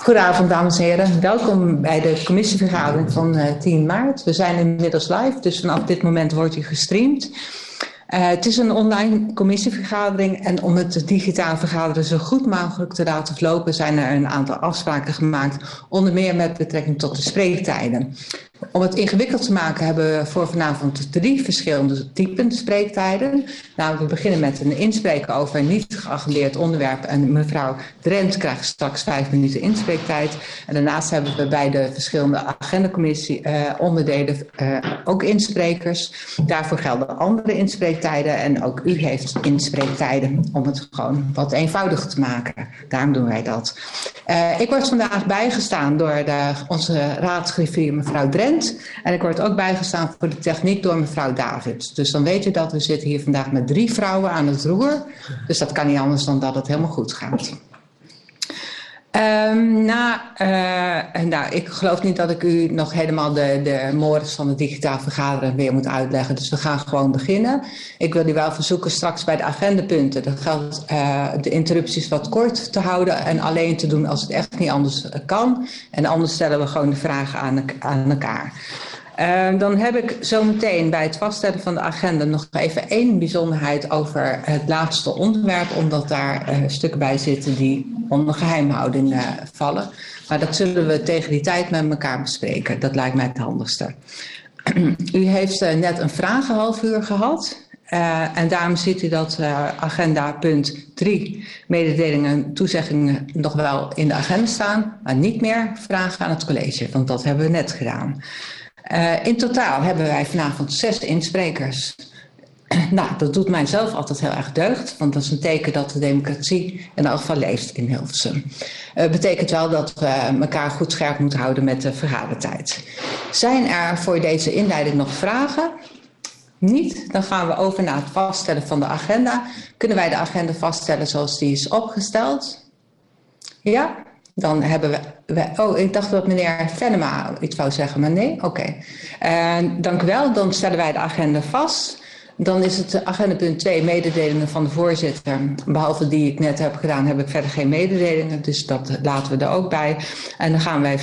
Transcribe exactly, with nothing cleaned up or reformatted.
Goedenavond, dames en heren. Welkom bij de commissievergadering van uh, tien maart. We zijn inmiddels live, dus vanaf dit moment wordt u gestreamd. Uh, het is een online commissievergadering en om het digitaal vergaderen zo goed mogelijk te laten verlopen zijn er een aantal afspraken gemaakt, onder meer met betrekking tot de spreektijden. Om het ingewikkeld te maken hebben we voor vanavond drie verschillende typen spreektijden. Nou, we beginnen met een inspreken over een niet geagendeerd onderwerp en mevrouw Drent krijgt straks vijf minuten inspreektijd. En daarnaast hebben we bij de verschillende agendacommissie uh, onderdelen uh, ook insprekers. Daarvoor gelden andere inspreektijden en ook u heeft inspreektijden om het gewoon wat eenvoudiger te maken. Daarom doen wij dat. Uh, ik word vandaag bijgestaan door de, onze raadsgriffier mevrouw Drent. En ik word ook bijgestaan voor de techniek door mevrouw Davids. Dus dan weet u dat we zitten hier vandaag met drie vrouwen aan het roer. Dus dat kan niet anders dan dat het helemaal goed gaat. Um, nou, uh, nou, ik geloof niet dat ik u nog helemaal de, de mores van het digitaal vergaderen weer moet uitleggen. Dus we gaan gewoon beginnen. Ik wil u wel verzoeken straks bij de agendapunten. Dat geldt uh, de interrupties wat kort te houden en alleen te doen als het echt niet anders kan. En anders stellen we gewoon de vragen aan, aan elkaar. Uh, dan heb ik zometeen bij het vaststellen van de agenda nog even één bijzonderheid over het laatste onderwerp, omdat daar uh, stukken bij zitten die onder geheimhouding uh, vallen. Maar dat zullen we tegen die tijd met elkaar bespreken. Dat lijkt mij het handigste. U heeft uh, net een vragenhalfuur gehad. Uh, en daarom ziet u dat uh, agenda punt drie, mededelingen en toezeggingen nog wel in de agenda staan, maar niet meer vragen aan het college, want dat hebben we net gedaan. Uh, in totaal hebben wij vanavond zes insprekers. Nou, dat doet mij zelf altijd heel erg deugd, want dat is een teken dat de democratie in elk geval leeft in Hilversum. Uh, betekent wel dat we elkaar goed scherp moeten houden met de vergadertijd. Zijn er voor deze inleiding nog vragen? Niet, dan gaan we over naar het vaststellen van de agenda. Kunnen wij de agenda vaststellen zoals die is opgesteld? Ja? Dan hebben we, we... Oh, ik dacht dat meneer Venema iets wou zeggen, maar nee? Oké. Okay. Uh, dank u wel. Dan stellen wij de agenda vast. Dan is het agendapunt twee, mededelingen van de voorzitter. Behalve die ik net heb gedaan, heb ik verder geen mededelingen. Dus dat laten we er ook bij. En dan gaan wij